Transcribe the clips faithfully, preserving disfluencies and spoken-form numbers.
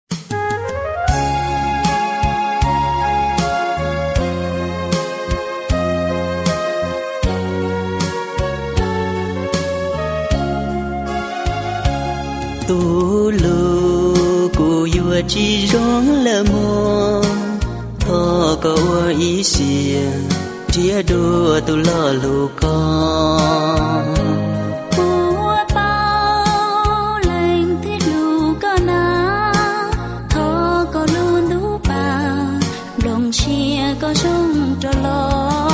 tu lu cu yua chi rong le mo tho có ý xiên chia đua tu lo lu con bùa bao lành thiết lu có na tho có lu lu ba đồng chia có sông cho lo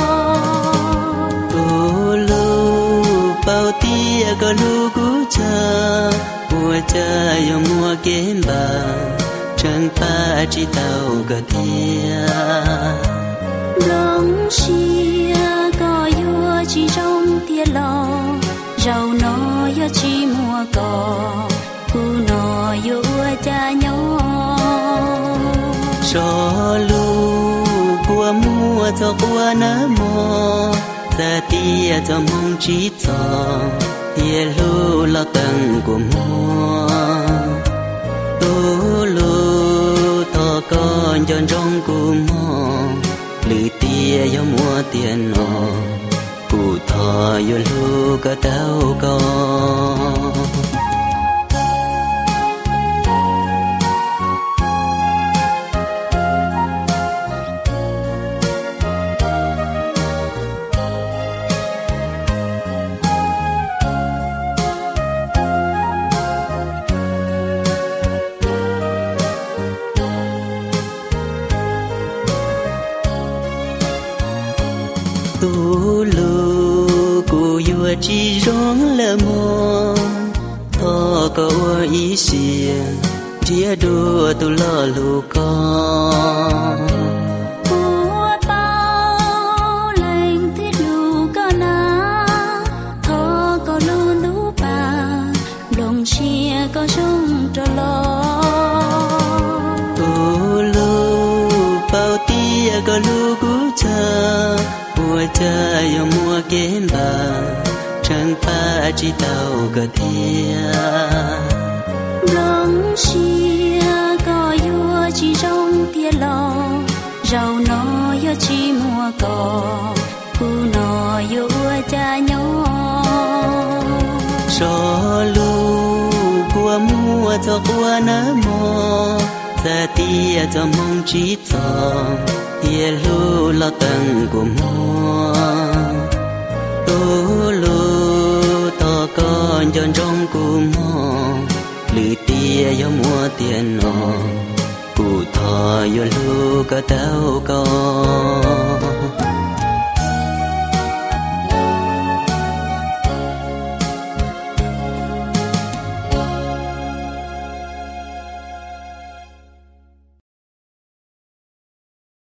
tu lu bao tia có lu cu cha mùa cha yo mùa kiếm bà chẳng pa chỉ tàu cả thia lòng chia có yo chỉ trong tia lo giàu nó yo chỉ mùa cò cu nó yo cha nhỏ cho lu của mùa cho qua nở mò ta tia cho mong chỉ cho tia lu lo tầng của mùa tu lu to con cho trong của mò lư tia yo mùa tiền nọ cụ thọ yo lu cả tao con tu lu cu yua chi rong le mo tho có ý xiên chia đua tu lo lu con bùa bao lành thiết lu có na tho có lu lu ba đồng chia có sông cho lo tu lu bao tia có lu cu cha mùa cha yo mùa kiếm bà chẳng pa chỉ tàu cả thia lòng chia có yo chỉ trong tia lo giàu nó yo chỉ mùa cò cu nó yo cha nhỏ cho lu của mùa cho qua nở mò ta tia cho mong chỉ cho tia lu lo tầng của mùa tu lu to con cho trong của mò lư tia yo mùa tiền nọ cụ thọ yo lu cả tao con